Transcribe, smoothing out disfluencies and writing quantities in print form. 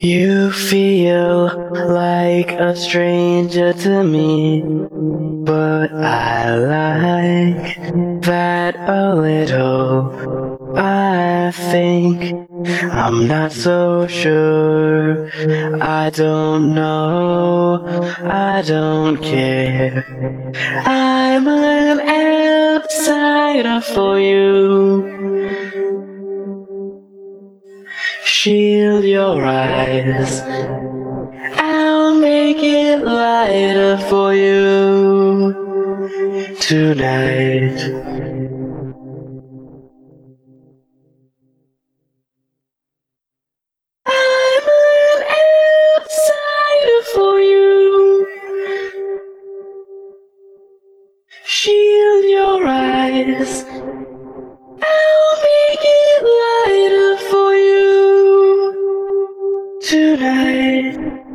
You feel like a stranger to me, but I like that a little. I think I'm not so sure. I don't know, I don't care. I'm an outsider for you. Shield your eyes, I'll make it lighter for you tonight. I'm an outsider for you. Shield your eyes, I'll make it lighter for you tonight.